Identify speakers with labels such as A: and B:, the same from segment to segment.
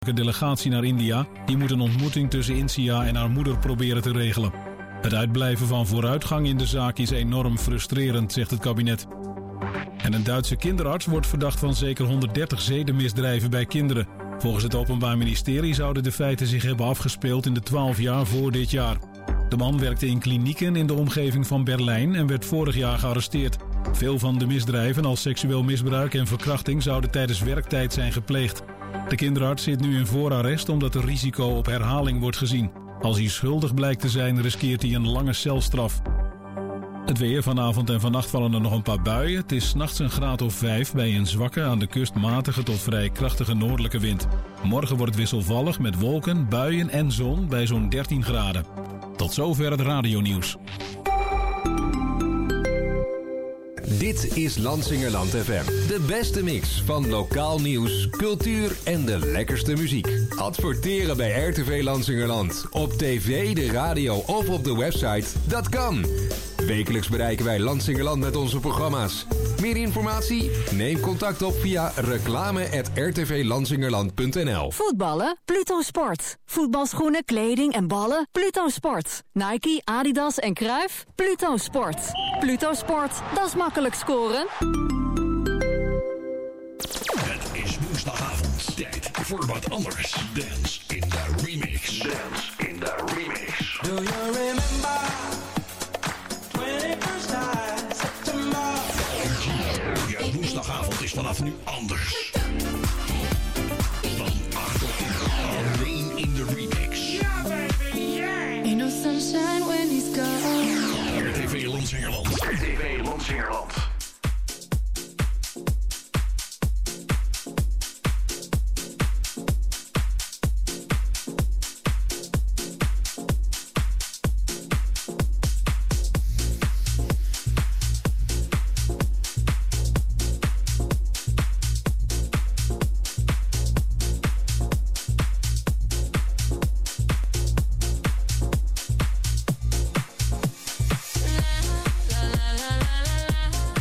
A: Een delegatie naar India, die moet een ontmoeting tussen Insia en haar moeder proberen te regelen. Het uitblijven van vooruitgang in de zaak is enorm frustrerend, zegt het kabinet. En een Duitse kinderarts wordt verdacht van zeker 130 zedenmisdrijven bij kinderen. Volgens het Openbaar Ministerie zouden de feiten zich hebben afgespeeld in de 12 jaar voor dit jaar. De man werkte in klinieken in de omgeving van Berlijn en werd vorig jaar gearresteerd. Veel van de misdrijven als seksueel misbruik en verkrachting zouden tijdens werktijd zijn gepleegd. De kinderarts zit nu in voorarrest omdat er risico op herhaling wordt gezien. Als hij schuldig blijkt te zijn, riskeert hij een lange celstraf. Het weer, vanavond en vannacht vallen er nog een paar buien. Het is 's nachts een graad of 5 bij een zwakke, aan de kust matige tot vrij krachtige noordelijke wind. Morgen wordt het wisselvallig met wolken, buien en zon bij zo'n 13 graden. Tot zover het radionieuws.
B: Dit is Lansingerland FM. De beste mix van lokaal nieuws, cultuur en de lekkerste muziek. Adverteren bij RTV Lansingerland. Op tv, de radio of op de website. Dat kan. Wekelijks bereiken wij Lansingerland met onze programma's. Meer informatie? Neem contact op via reclame@rtvlansingerland.nl.
C: Voetballen? Pluto Sport. Voetbalschoenen, kleding en ballen? Pluto Sport. Nike, Adidas en Cruijff? Pluto Sport. Pluto Sport, dat is makkelijk scoren.
D: Het is woensdagavond. Tijd voor wat anders. Dance in the remix. Dance in the remix.
E: Do you remember 21st night September?
D: Ja, woensdagavond is vanaf nu anders. Van 8 tot 10. Alleen in de remix.
E: Yeah, baby, yeah.
F: Ain't no sunshine when he's gone.
D: RTV Lansingerland. RTV Lansingerland.
F: La la la la la.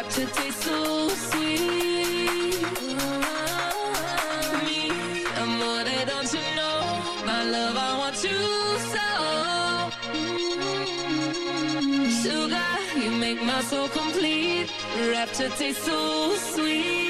F: to taste so sweet. Me, I'm more than don't you know? My love, I want you so. Sugar, you make my soul complete. Rapture tastes so sweet.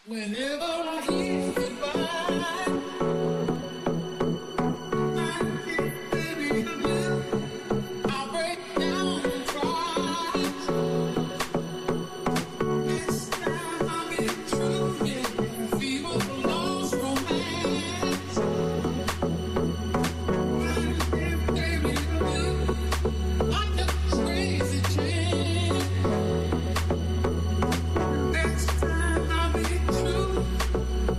E: Next time I'll be true.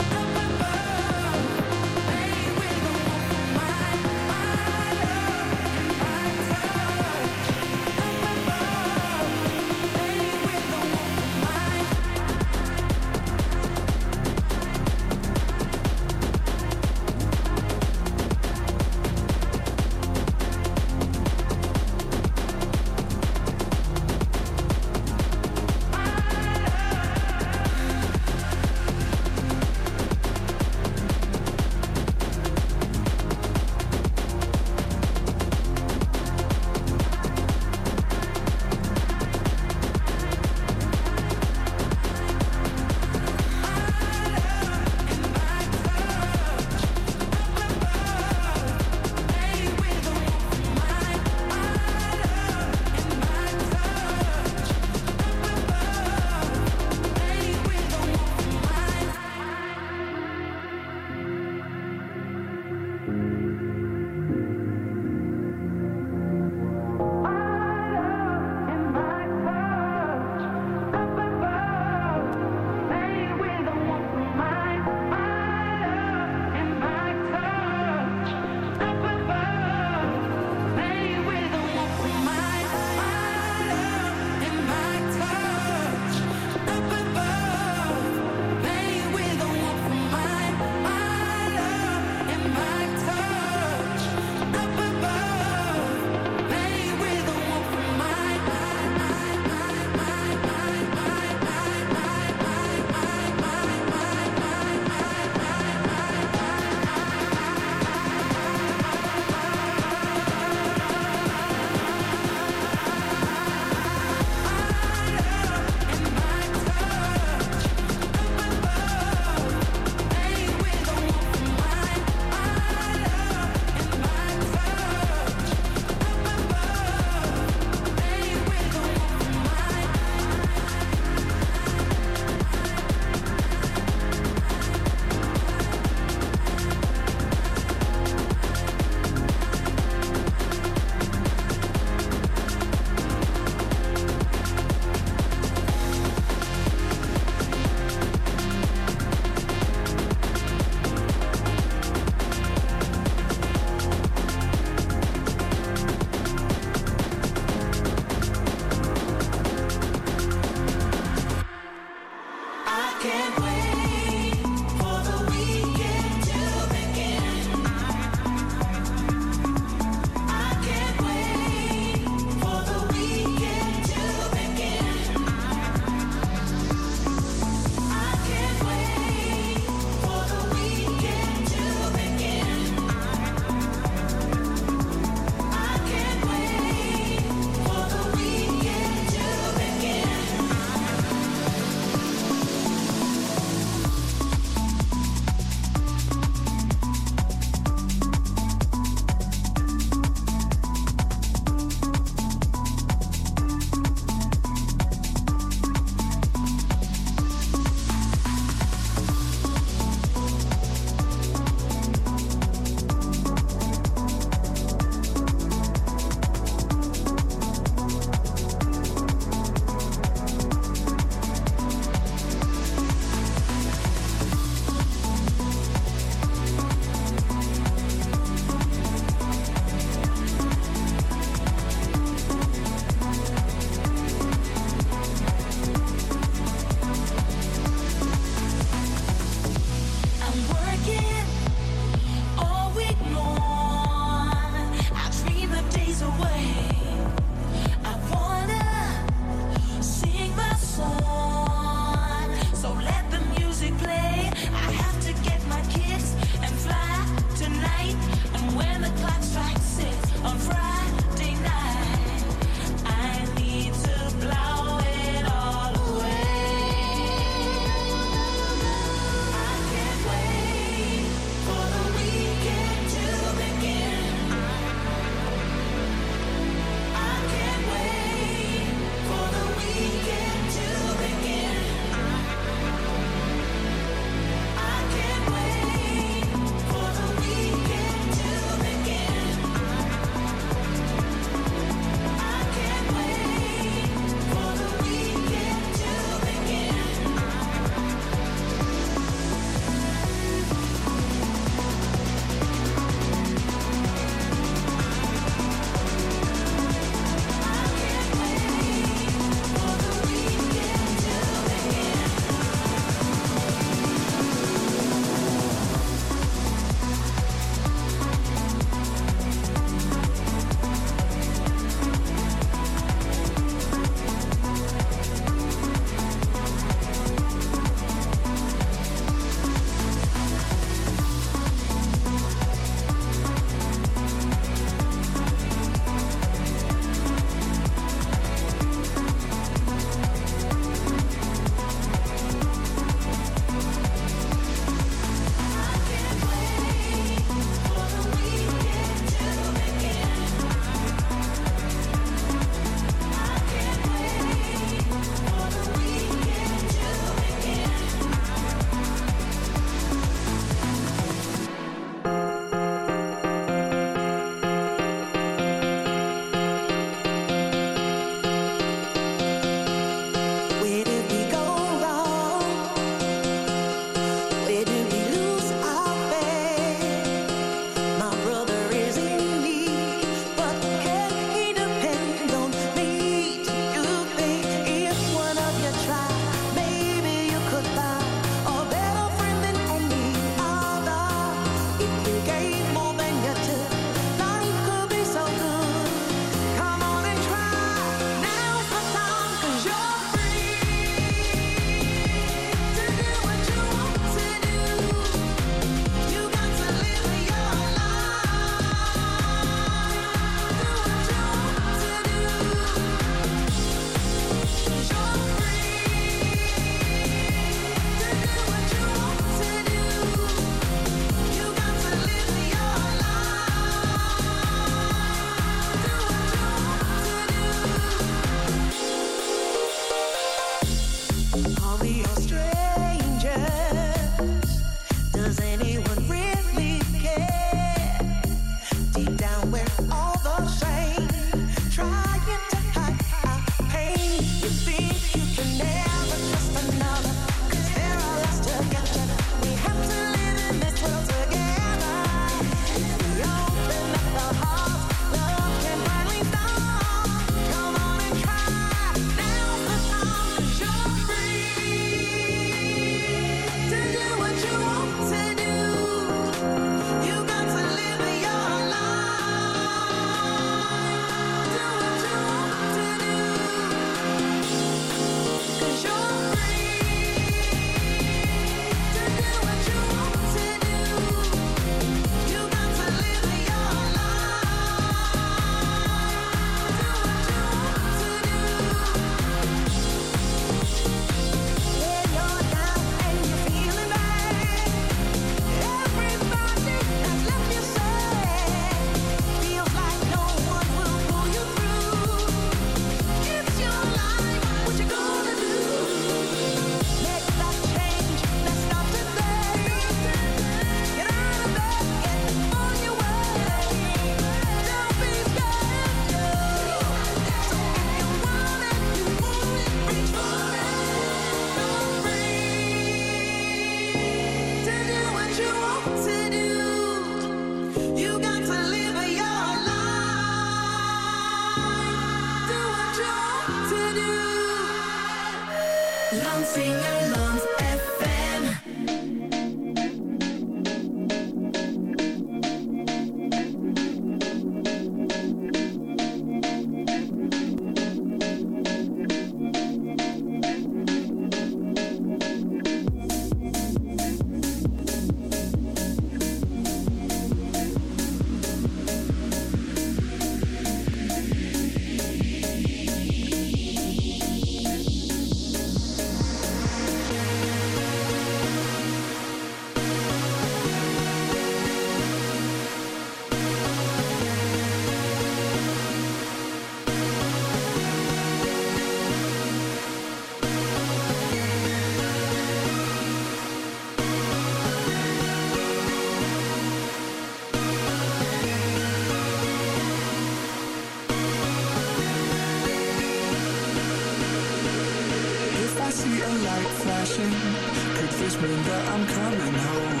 E: flashing? Could this mean that I'm coming home?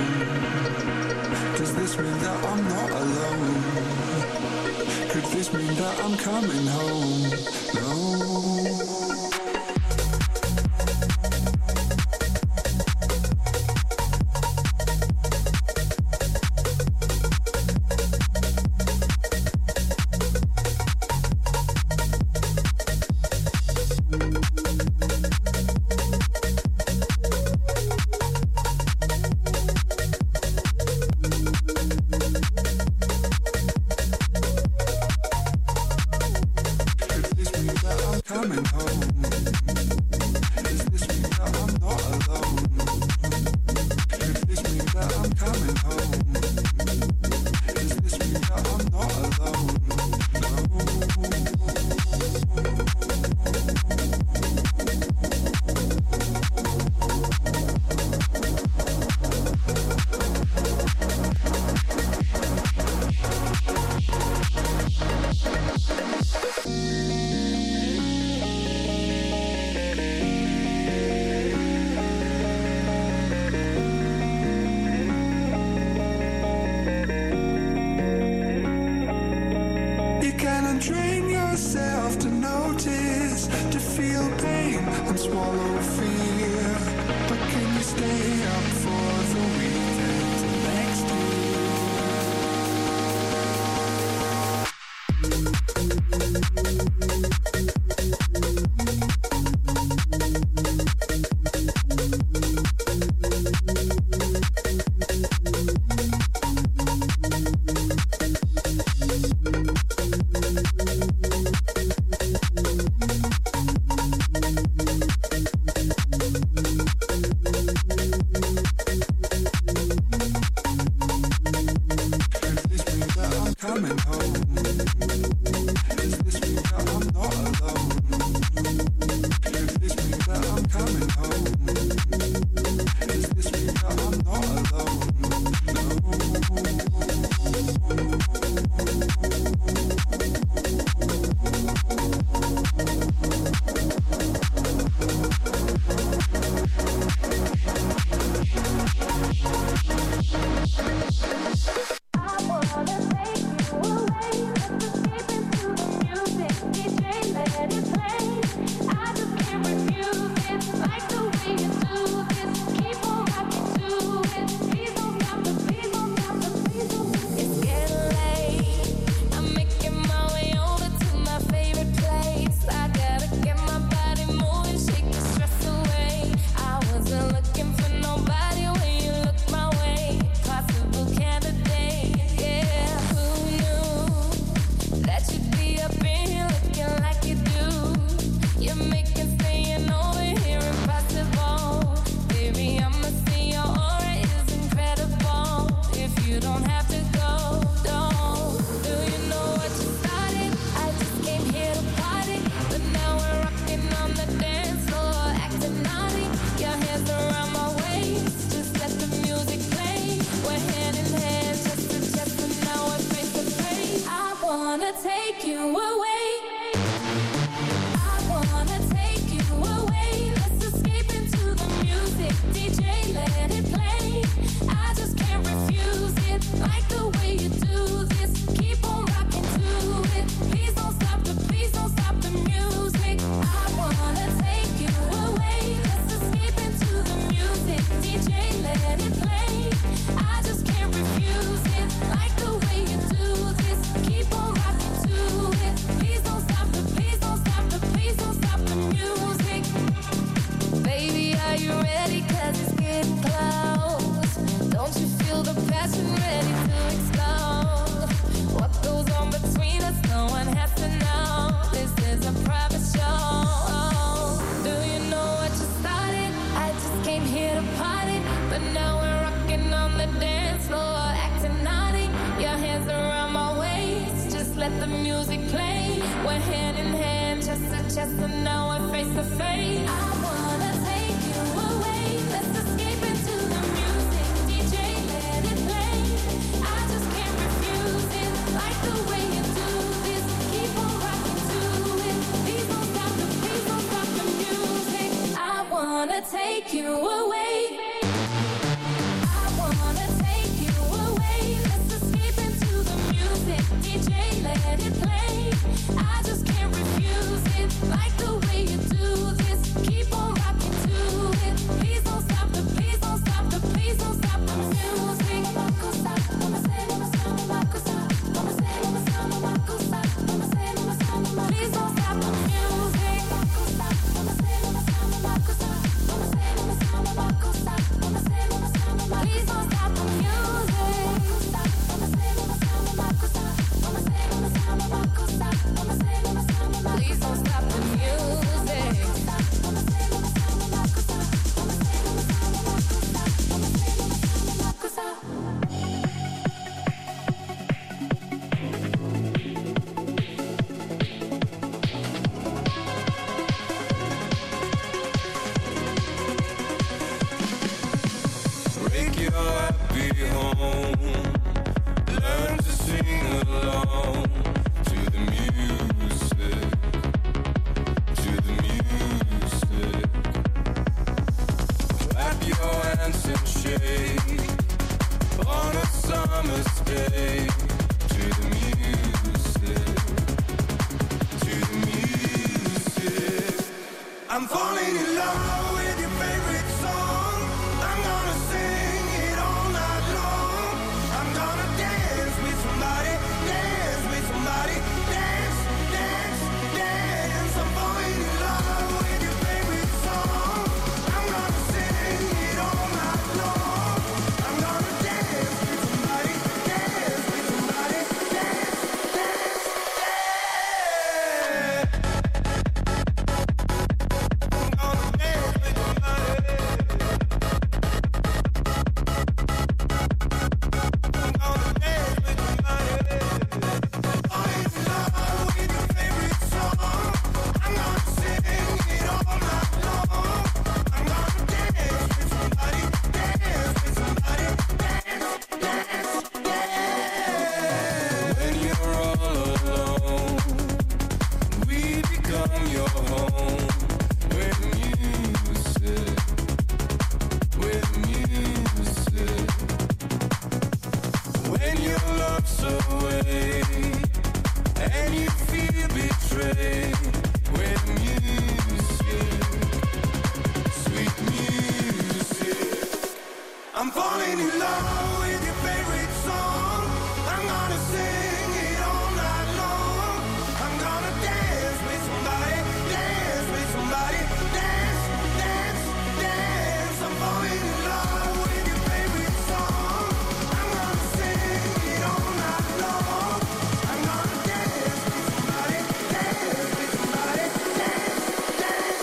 E: Does this mean that I'm not alone? Could this mean that I'm coming home? No.
F: Take take you away. I wanna take you away. Let's escape into the music. DJ, let it play. I just can't refuse it. Like the way you do this. Keep on rocking to it. Please don't stop the, please don't stop the, please don't stop the music. Cosa, come se non sono ma cosa, come se non sono ma cosa, come se non sono ma. Please don't stop the music. Cosa, come se non sono ma cosa, come se non sono ma cosa, come se non sono ma. Please don't stop the music. Come se non sono ma cosa, come se non sono ma cosa, come se non sono ma. Please don't stop the music. Come se non sono ma cosa, come se non sono ma cosa, come se non sono ma cosa.
G: Break your happy home. Learn to sing along to the music, to the music. Clap your hands and shake on a summer's day to the music, to the music. I'm falling in love with your favorite song. I'm gonna sing it all night long. I'm gonna dance with somebody, dance with somebody, dance, dance, dance. I'm falling in love with your favorite song. I'm gonna sing it all night long. I'm gonna dance with somebody, dance with somebody, dance, dance, dance. I'm gonna dance with somebody. I'm falling in love with your favorite song. I'm gonna sing it all night long. I'm gonna dance with somebody, dance with somebody, dance, dance, dance. I'm falling in love with your favorite song. I'm gonna sing it all night long. I'm gonna dance with somebody, dance with somebody, dance, dance,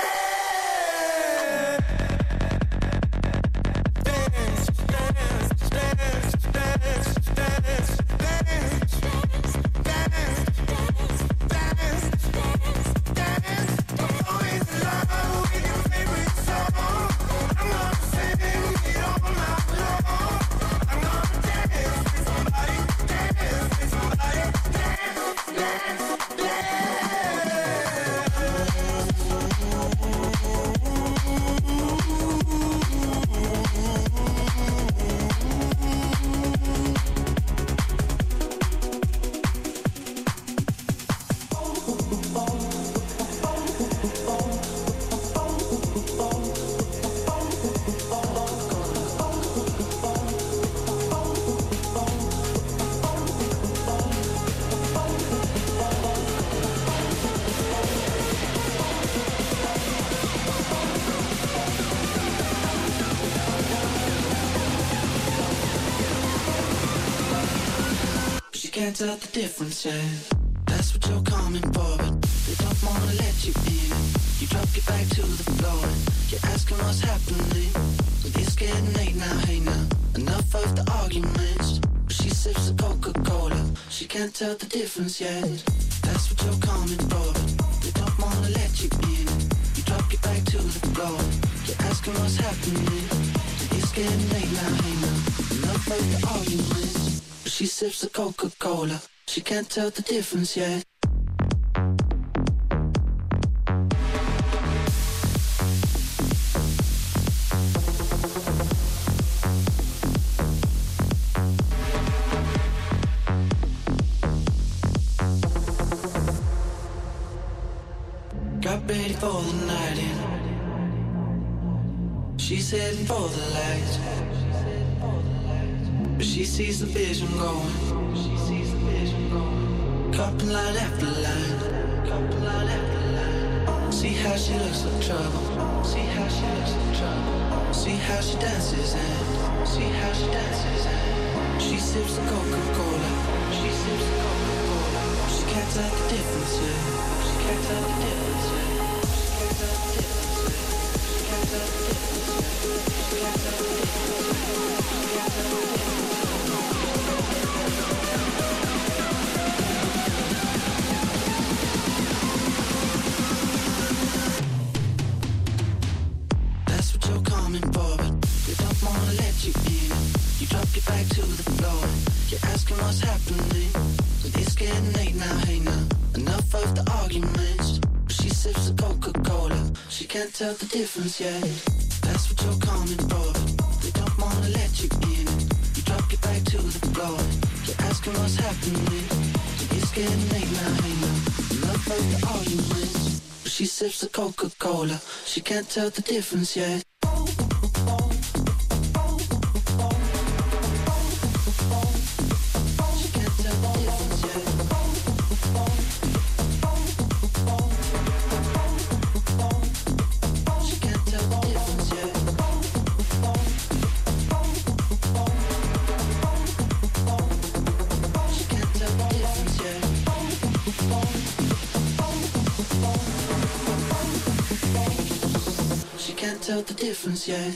H: can't tell the difference, yeah. That's what you're coming for, but they don't wanna let you in. You drop your back to the floor, you're asking what's happening. It's getting late now, hey now, enough of the arguments. She sips the Coca-Cola, she can't tell the difference, yeah. That's what you're coming for, but they don't wanna let you in. You drop your back to the floor, you're asking what's happening. It's getting late now, hey now, enough of the arguments. She sips the Coca-Cola, she can't tell the difference yet. ready for the night in. She's heading for the lights, but she sees the vision going. Couple line after line. See how she looks like trouble. See how she looks like trouble. See how she dances and see how she dances and she sips the Coca-Cola. She sips the Coca-Cola. She can't tell the difference yet. She can't tell the difference yet. She can't tell the difference yet. She can't tell the difference yet. She can't tell the difference yet. She can't tell the difference yet. Back to the floor. You're asking what's happening. It's getting late now, hey now. Enough of the arguments. But she sips the Coca-Cola. She can't tell the difference yet. That's what you're coming for. They don't wanna let you in. You drop your back to the floor. You're asking what's happening. It's getting late now, hey now. Enough of the arguments. But she sips the Coca-Cola. She can't tell the difference yet. Tell the difference yet.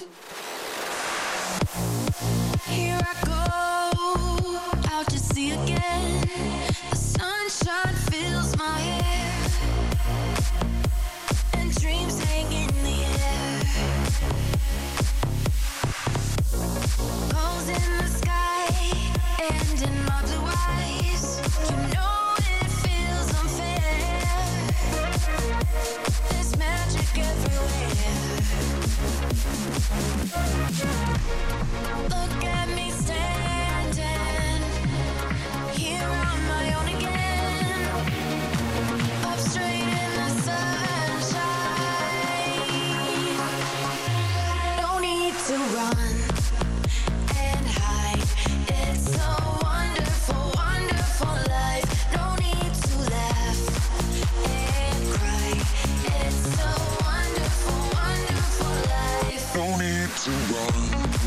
F: Here I go, out to sea again. The sunshine fills my hair, and dreams hang in the air. Goals in the sky and in my blue eyes. You know it feels unfair. There's magic everywhere. Look at me standing here on my own again, up straight in the sunshine. No need to run and hide. It's a wonderful, wonderful life. No need to laugh and cry. It's a wonderful, wonderful life.
E: No need to run.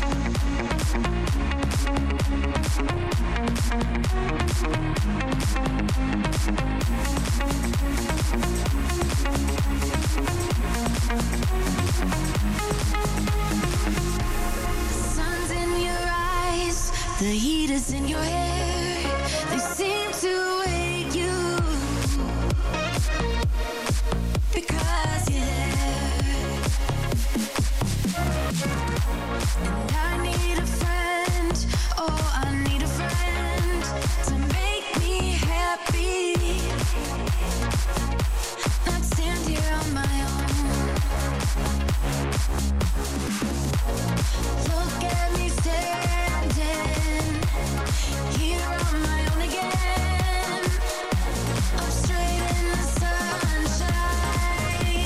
F: The sun's in your eyes, the heat is in your hair. They seem to hate you because you're there. And I need a friend, oh I need a friend to make me happy. Not stand here on my own. Look at me standing here on my own again, up straight in the sunshine.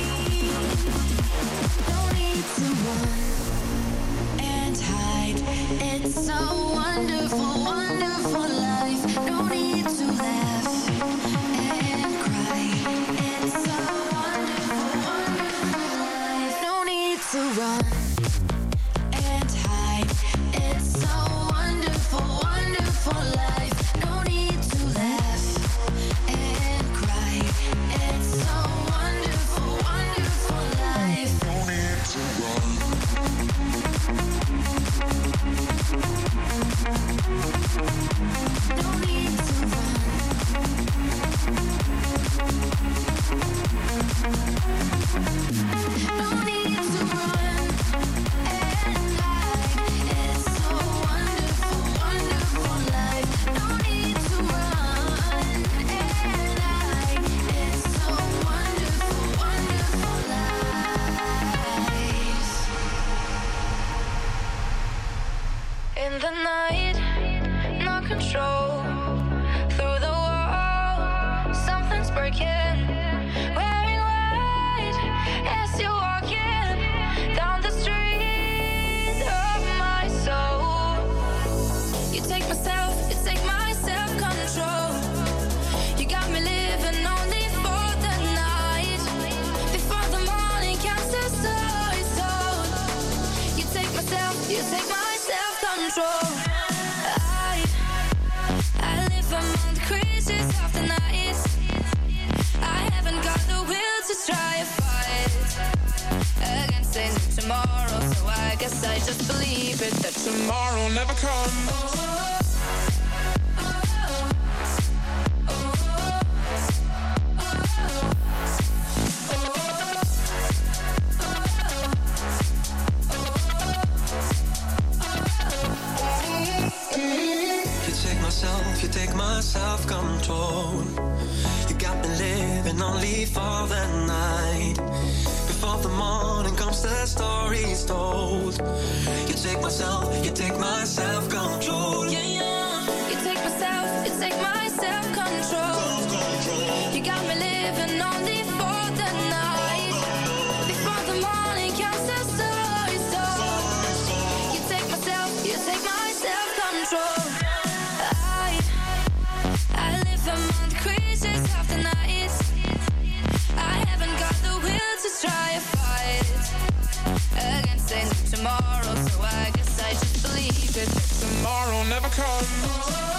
F: No need to run and hide. It's a wonderful, wonderful life. No need to laugh and cry. It's a wonderful, wonderful life. No need to run and hide. It's a wonderful, wonderful life. No need to laugh and cry. It's a wonderful, wonderful life.
E: No need to run.
F: No need to run. No need to run and hide. It's a wonderful, wonderful life. No need to run and hide. It's a wonderful, wonderful life. In the night, no control. Through the wall, something's breaking. Wearing white. guess I just believe it that tomorrow never comes.
H: You take my self-control. You got me living only for the night. Before the morning comes, the story's told. You take my self-control.
F: Yeah, yeah. You take my self-control. You got me living only for the night. Before the morning comes, the story's told. You take my self-control. Try to fight against it tomorrow, so I guess I just believe it that tomorrow never comes.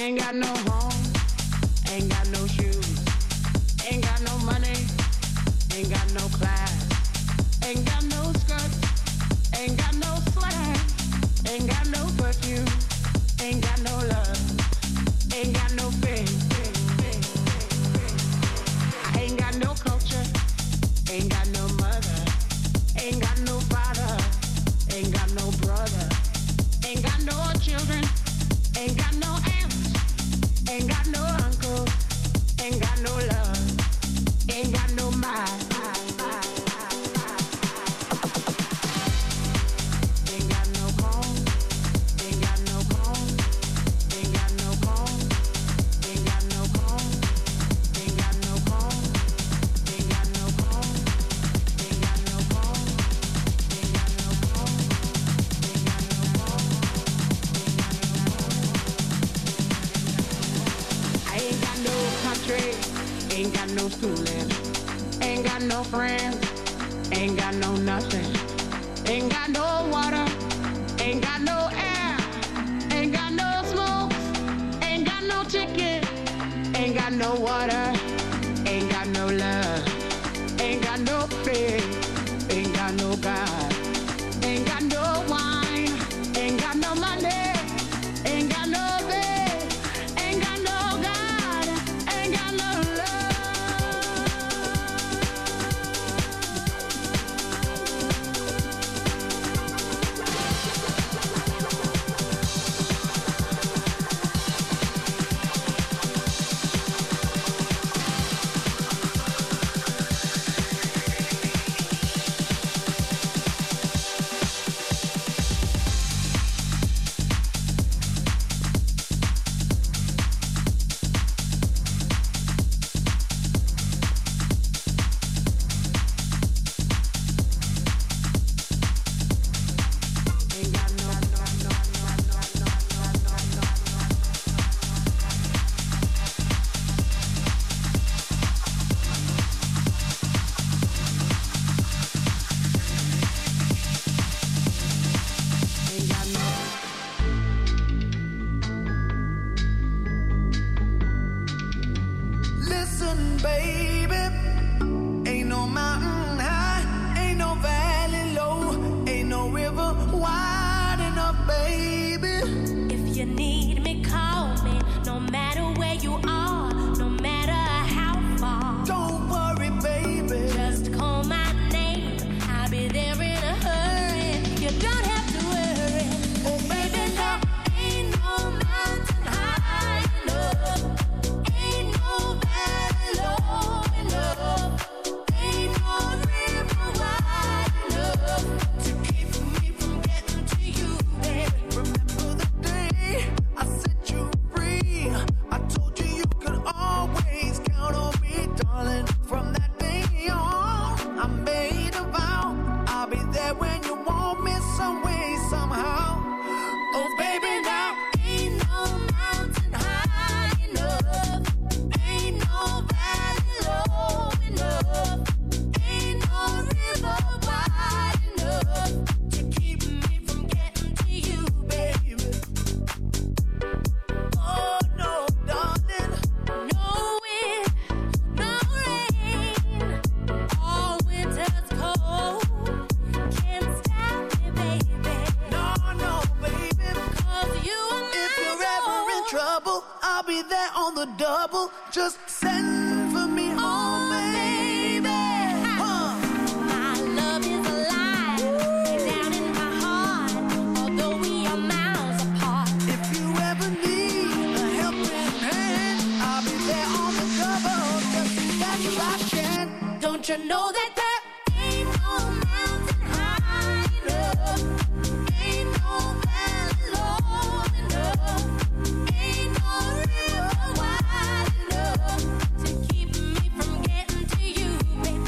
I: Ain't got no home, ain't got no shoes, ain't got no money, ain't got no class, ain't got no skirts, ain't got no swag, ain't got no perfume, ain't got no love, ain't got no faith. I ain't got no culture, ain't got no mother, ain't got no father, ain't got no brother, ain't got no children, ain't got no aunts, ain't got no uncle, ain't got no love, ain't got no mind. Ain't got no home, ain't got no home, ain't got no home, ain't got no home, ain't got no home, ain't got no home, ain't got no home, ain't got no home, ain't got no home, I ain't got no country, ain't got no schooling, ain't got no friends, ain't got no nothing, ain't got no water, ain't got no air, ain't got no smoke, ain't got no chicken, ain't got no water, ain't got no love, ain't got no faith, ain't got no God, ain't got no wine, ain't got no money, ain't got no bed, ain't got no God, ain't got no love.
H: Listen, baby, ain't no mountain high, ain't no valley low, ain't no river wide enough, baby.
F: If you need me, call me. No matter where you are, no matter how far.
H: Don't worry, baby.
F: Just call my name. I'll be there in a hurry. You don't have to worry.
H: Oh, baby, now
F: Ain't no mountain high enough. Ain't no valley low enough. Ain't no river wide enough to keep me from getting to you, baby.
H: remember the day I set you free. I told you you could always count on me, darling. From that day on, I made a vow I'll be there when you want me, some way, somehow. Oh, baby, now
F: Ain't no mountain high enough. Ain't no valley low enough. Ain't no river wide enough to keep me from getting to you, baby.
H: oh no, darling.
F: No wind, no rain. All winter's cold can't stop me, baby.
H: No, no, baby.
F: 'Cause you are my
H: If you're ever in
F: soul.
H: trouble, I'll be there on the double. Just send for me, oh baby.
F: My love is alive, down in my heart. Although we are miles apart.
H: If you ever need a helping hand, I'll be there on the double. Just as I can.
F: Don't you know that there ain't no mountain high enough? Ain't no valley low enough. Ain't no river wide enough to keep me from getting to you, baby.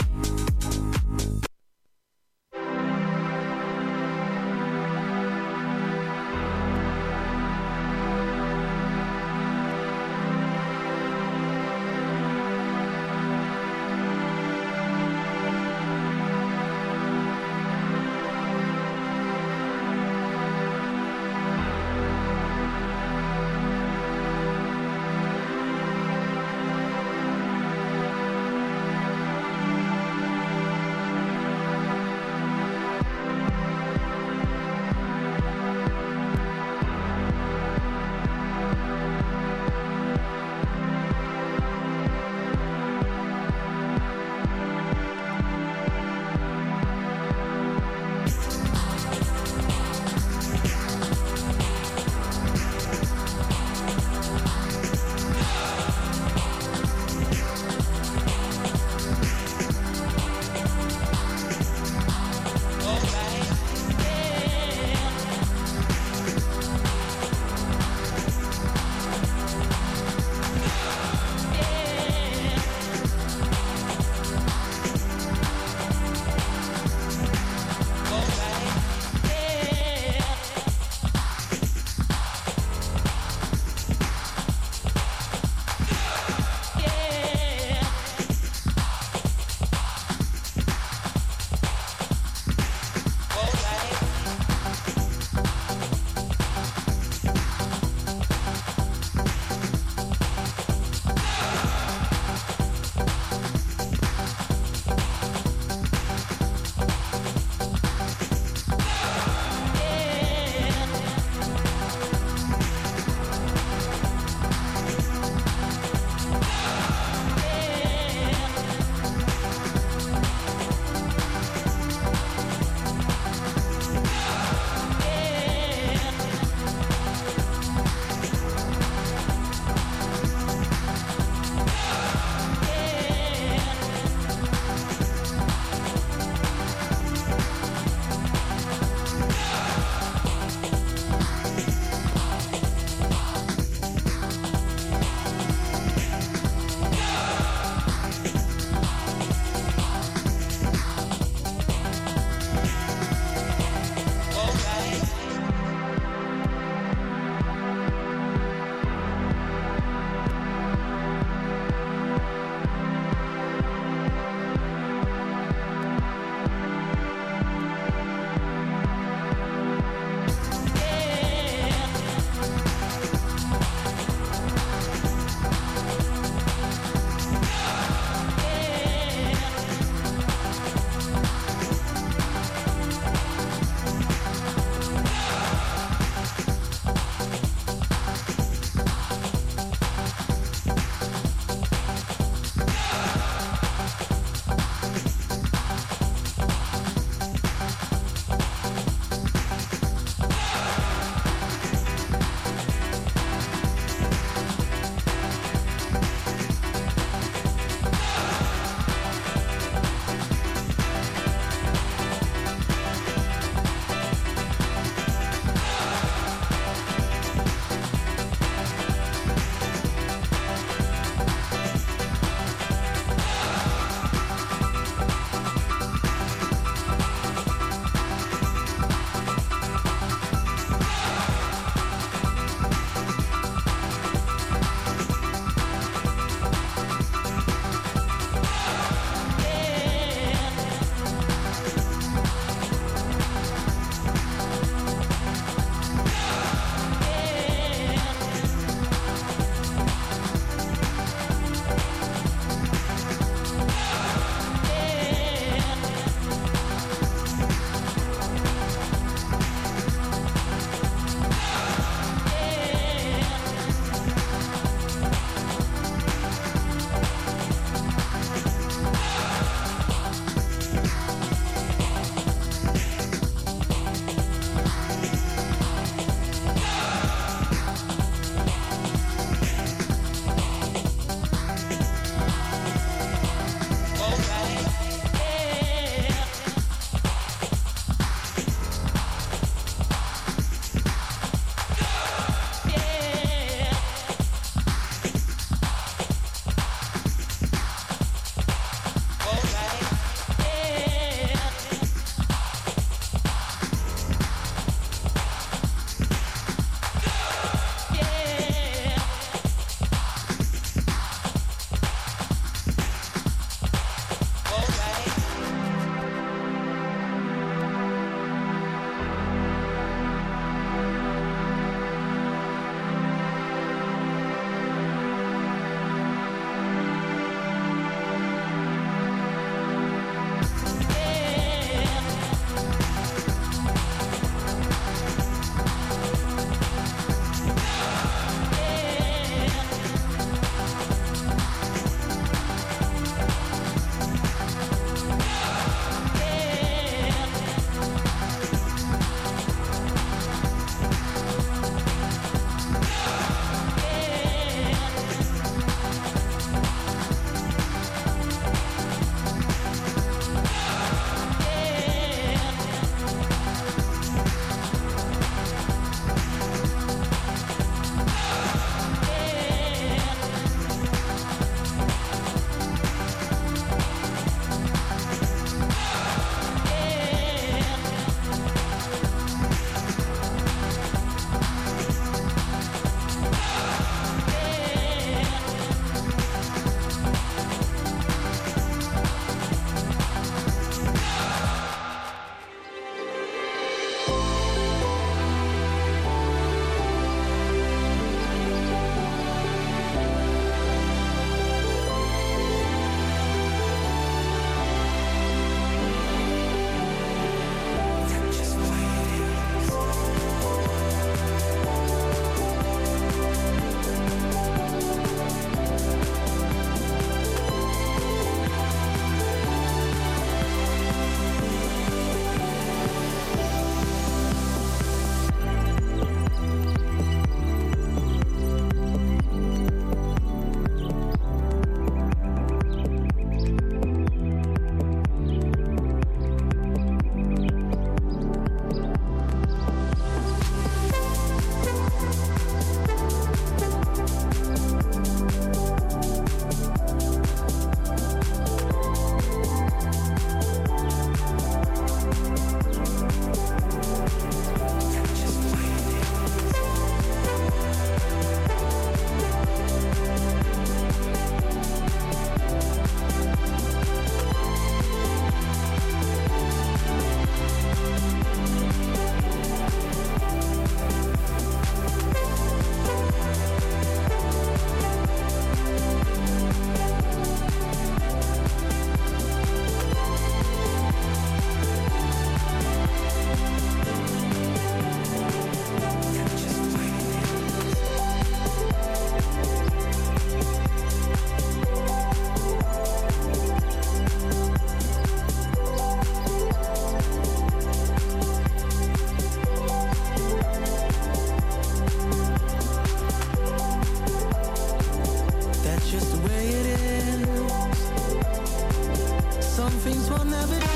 H: things will never change.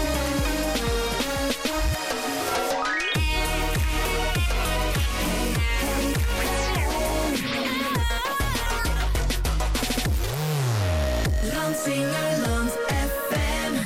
F: Lansingerland FM.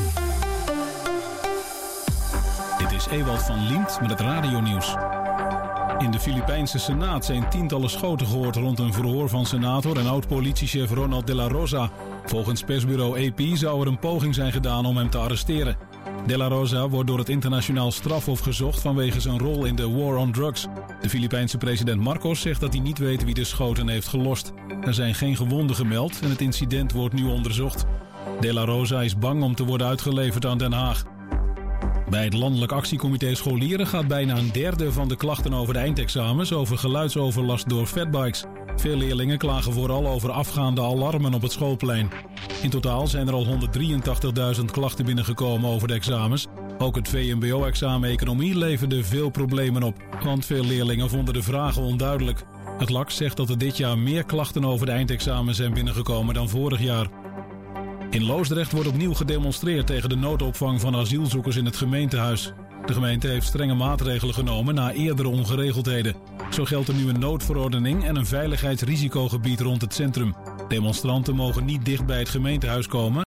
A: Dit is Ewald van Liemt met het radionieuws. In de Filipijnse Senaat zijn tientallen schoten gehoord rond een verhoor van senator en oud-politiechef Ronald de la Rosa. Volgens persbureau AP zou er een poging zijn gedaan om hem te arresteren. De la Rosa wordt door het internationaal strafhof gezocht vanwege zijn rol in de war on drugs. De Filipijnse president Marcos zegt dat hij niet weet wie de schoten heeft gelost. Er zijn geen gewonden gemeld en het incident wordt nu onderzocht. De la Rosa is bang om te worden uitgeleverd aan Den Haag. Bij het Landelijk Actiecomité Scholieren gaat bijna een derde van de klachten over de eindexamens over geluidsoverlast door fatbikes. Veel leerlingen klagen vooral over afgaande alarmen op het schoolplein. In totaal zijn er al 183.000 klachten binnengekomen over de examens. Ook het VMBO-examen Economie leverde veel problemen op, want veel leerlingen vonden de vragen onduidelijk. Het LAC zegt dat er dit jaar meer klachten over de eindexamens zijn binnengekomen dan vorig jaar. In Loosdrecht wordt opnieuw gedemonstreerd tegen de noodopvang van asielzoekers in het gemeentehuis. De gemeente heeft strenge maatregelen genomen na eerdere ongeregeldheden. Zo geldt er nu een noodverordening en een veiligheidsrisicogebied rond het centrum. Demonstranten mogen niet dicht bij het gemeentehuis komen